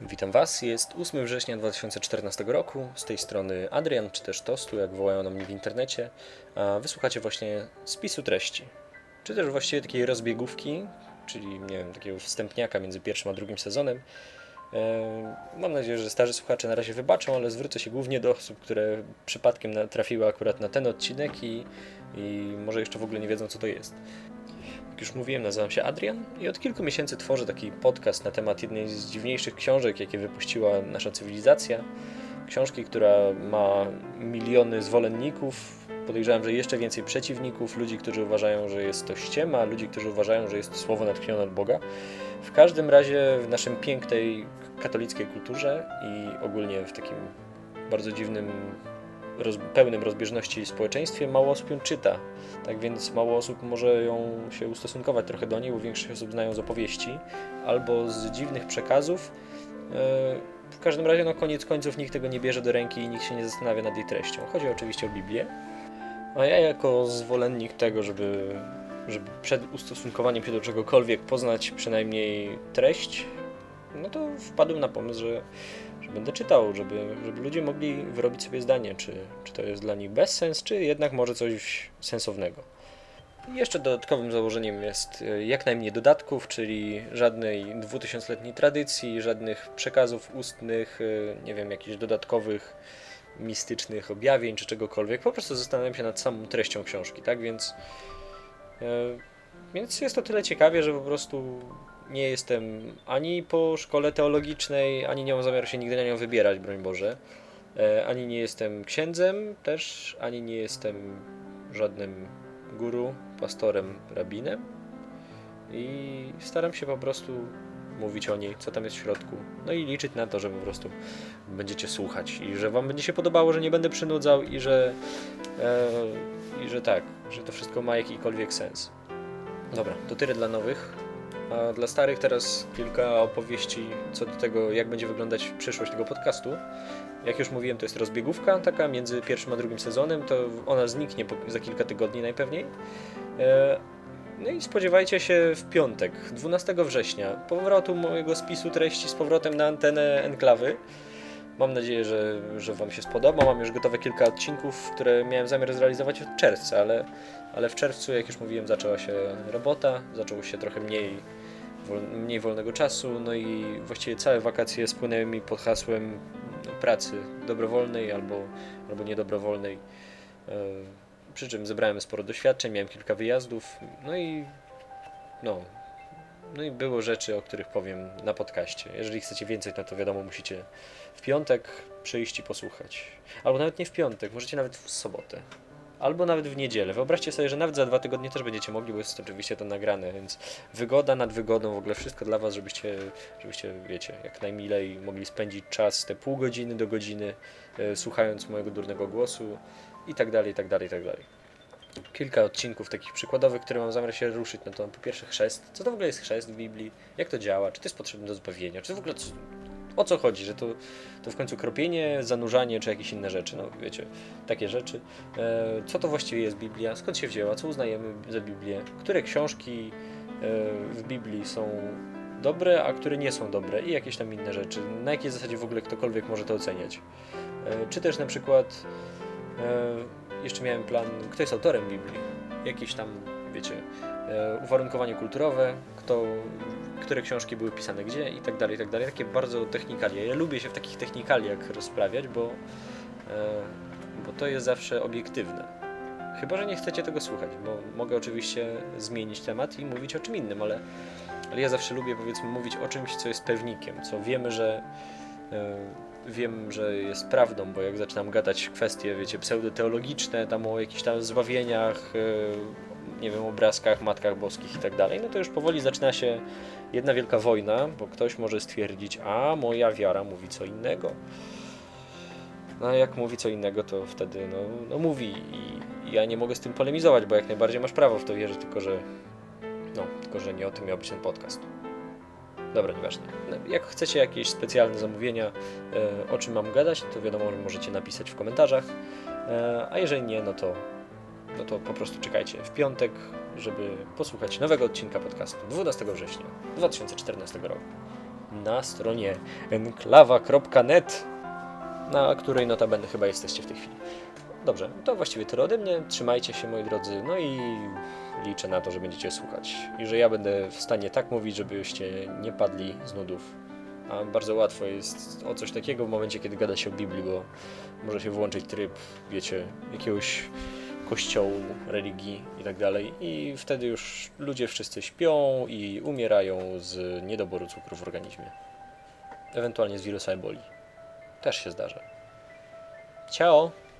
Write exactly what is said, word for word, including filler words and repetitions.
Witam Was, jest ósmego września dwa tysiące czternastego roku, z tej strony Adrian, czy też Tostu, jak wołają na mnie w internecie, a wysłuchacie właśnie spisu treści, czy też właściwie takiej rozbiegówki, czyli nie wiem, takiego wstępniaka między pierwszym a drugim sezonem. Mam nadzieję, że starzy słuchacze na razie wybaczą, ale zwrócę się głównie do osób, które przypadkiem trafiły akurat na ten odcinek i, i może jeszcze w ogóle nie wiedzą, co to jest. Jak już mówiłem, nazywam się Adrian i od kilku miesięcy tworzę taki podcast na temat jednej z dziwniejszych książek, jakie wypuściła nasza cywilizacja. Książki, która ma miliony zwolenników, podejrzewam, że jeszcze więcej przeciwników, ludzi, którzy uważają, że jest to ściema, ludzi, którzy uważają, że jest to słowo natchnione od Boga. W każdym razie w naszym pięknej katolickiej kulturze i ogólnie w takim bardzo dziwnym, roz, pełnym rozbieżności społeczeństwie mało osób ją czyta. Tak więc mało osób może ją się ustosunkować trochę do niej, bo większość osób znają z opowieści albo z dziwnych przekazów. W każdym razie, no koniec końców, nikt tego nie bierze do ręki i nikt się nie zastanawia nad jej treścią. Chodzi oczywiście o Biblię. A ja jako zwolennik tego, żeby, żeby przed ustosunkowaniem się do czegokolwiek poznać przynajmniej treść, no to wpadłem na pomysł, że, że będę czytał, żeby, żeby ludzie mogli wyrobić sobie zdanie, czy, czy to jest dla nich bezsens, czy jednak może coś sensownego. I jeszcze dodatkowym założeniem jest jak najmniej dodatków, czyli żadnej dwutysięcletniej tradycji, żadnych przekazów ustnych, nie wiem, jakichś dodatkowych, mistycznych objawień czy czegokolwiek. Po prostu zastanawiam się nad samą treścią książki, tak? Więc, yy, więc jest to tyle ciekawie, że po prostu nie jestem ani po szkole teologicznej, ani nie mam zamiaru się nigdy na nią wybierać, broń Boże. Yy, ani nie jestem księdzem też, ani nie jestem żadnym guru, pastorem, rabinem i staram się po prostu mówić o niej, co tam jest w środku, no i liczyć na to, że po prostu będziecie słuchać i że wam będzie się podobało, że nie będę przynudzał i że e, i że tak, że to wszystko ma jakikolwiek sens. Dobra, to tyle dla nowych, a dla starych teraz kilka opowieści co do tego, jak będzie wyglądać przyszłość tego podcastu. Jak już mówiłem, to jest rozbiegówka taka między pierwszym a drugim sezonem, to ona zniknie za kilka tygodni najpewniej. No i spodziewajcie się w piątek, dwunastego września, powrotu mojego spisu treści z powrotem na antenę Enklawy. Mam nadzieję, że, że wam się spodoba. Mam już gotowe kilka odcinków, które miałem zamiar zrealizować od czerwca, ale, ale w czerwcu, jak już mówiłem, zaczęła się robota, zaczęło się trochę mniej, mniej wolnego czasu, no i właściwie całe wakacje spłynęły mi pod hasłem pracy dobrowolnej albo, albo niedobrowolnej. Przy czym zebrałem sporo doświadczeń, miałem kilka wyjazdów, no i no, no i było rzeczy, o których powiem na podcaście. Jeżeli chcecie więcej, no to wiadomo, musicie w piątek przyjść i posłuchać. Albo nawet nie w piątek, możecie nawet w sobotę. Albo nawet w niedzielę. Wyobraźcie sobie, że nawet za dwa tygodnie też będziecie mogli, bo jest oczywiście to nagrane, więc wygoda nad wygodą, w ogóle wszystko dla was, żebyście, żebyście wiecie, jak najmilej mogli spędzić czas, te pół godziny do godziny, yy, słuchając mojego durnego głosu i tak dalej, i tak dalej, i tak dalej. Kilka odcinków takich przykładowych, które mam zamiar się ruszyć, no to po pierwsze chrzest. Co to w ogóle jest chrzest w Biblii? Jak to działa? Czy to jest potrzebne do zbawienia? Czy to w ogóle... O co chodzi? Że to, to w końcu kropienie, zanurzanie, czy jakieś inne rzeczy? No wiecie, takie rzeczy. E, co to właściwie jest Biblia? Skąd się wzięła? Co uznajemy za Biblię? Które książki e, w Biblii są dobre, a które nie są dobre? I jakieś tam inne rzeczy. Na jakiej zasadzie w ogóle ktokolwiek może to oceniać? E, czy też na przykład... E, Jeszcze miałem plan, kto jest autorem Biblii, jakieś tam, wiecie, e, uwarunkowanie kulturowe, kto, które książki były pisane gdzie i tak dalej, i tak dalej. Takie bardzo technikalia. Ja lubię się w takich technikaliach rozprawiać, bo, e, bo to jest zawsze obiektywne. Chyba że nie chcecie tego słuchać, bo mogę oczywiście zmienić temat i mówić o czym innym, ale, ale ja zawsze lubię, powiedzmy, mówić o czymś, co jest pewnikiem, co wiemy, że... E, Wiem, że jest prawdą, bo jak zaczynam gadać kwestie, wiecie, pseudoteologiczne, tam o jakichś tam zbawieniach, nie wiem, obrazkach, matkach boskich i tak dalej, no to już powoli zaczyna się jedna wielka wojna, bo ktoś może stwierdzić, a moja wiara mówi co innego. No a jak mówi co innego, to wtedy, no, no mówi i ja nie mogę z tym polemizować, bo jak najbardziej masz prawo w to wierzyć, tylko że, no, tylko że nie o tym miał być ten podcast. Dobra, nieważne. Jak chcecie jakieś specjalne zamówienia, e, o czym mam gadać, to wiadomo, że możecie napisać w komentarzach, e, a jeżeli nie, no to, no to po prostu czekajcie w piątek, żeby posłuchać nowego odcinka podcastu dwunastego września dwa tysiące czternastego roku. na stronie enklawa kropka net, na której notabene chyba jesteście w tej chwili. Dobrze, to właściwie tyle ode mnie. Trzymajcie się, moi drodzy, no i liczę na to, że będziecie słuchać i że ja będę w stanie tak mówić, żebyście nie padli z nudów. A bardzo łatwo jest o coś takiego w momencie, kiedy gada się o Biblii, bo może się włączyć tryb, wiecie, jakiegoś kościołu, religii i tak dalej i wtedy już ludzie wszyscy śpią i umierają z niedoboru cukru w organizmie. Ewentualnie z wirusa eboli. Też się zdarza. Ciao!